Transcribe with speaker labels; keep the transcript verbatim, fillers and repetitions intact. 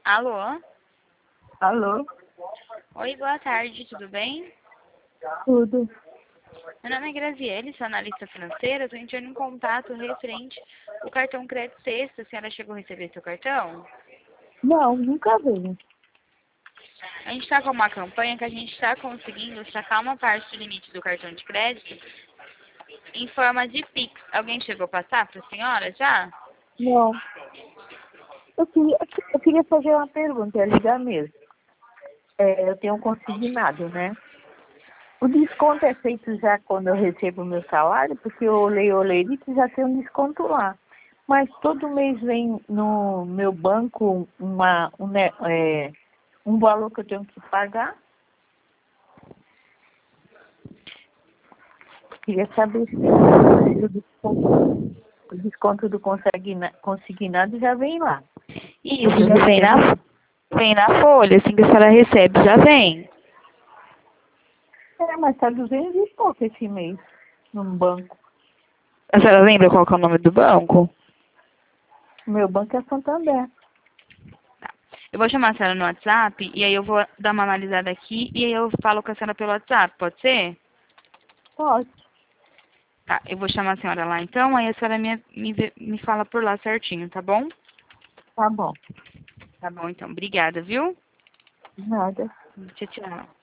Speaker 1: Alô?
Speaker 2: Alô?
Speaker 1: Oi, boa tarde, tudo bem?
Speaker 2: Tudo.
Speaker 1: Meu nome é Graziele, sou analista financeira, estou entrando em contato referente ao cartão crédito sexta. A senhora chegou a receber seu cartão?
Speaker 2: Não, nunca veio.
Speaker 1: A gente está com uma campanha que a gente está conseguindo sacar uma parte do limite do cartão de crédito em forma de Pix. Alguém chegou a passar para a senhora já?
Speaker 2: Não. Eu queria, eu queria fazer uma pergunta, é ligar mesmo. É, eu tenho um consignado, né? O desconto é feito já quando eu recebo o meu salário, porque eu olhei, olhei e já tem um desconto lá. Mas todo mês vem no meu banco uma, um, né, é, um valor que eu tenho que pagar. Queria saber se o desconto, o desconto do consigna- consignado já vem lá.
Speaker 1: Isso, já vem na, vem na folha, assim que a senhora recebe, já vem.
Speaker 2: É, mas tá duzentos e pouco esse mês no banco.
Speaker 1: A senhora lembra qual que é o nome do banco?
Speaker 2: O meu banco é Santander.
Speaker 1: Eu vou chamar a senhora no WhatsApp e aí eu vou dar uma analisada aqui e aí eu falo com a senhora pelo WhatsApp, pode ser?
Speaker 2: Pode.
Speaker 1: Tá, eu vou chamar a senhora lá então, aí a senhora me, me, vê- me fala por lá certinho, tá bom?
Speaker 2: Tá bom.
Speaker 1: Tá bom, então. Obrigada, viu?
Speaker 2: Nada.
Speaker 1: Tchau, tchau.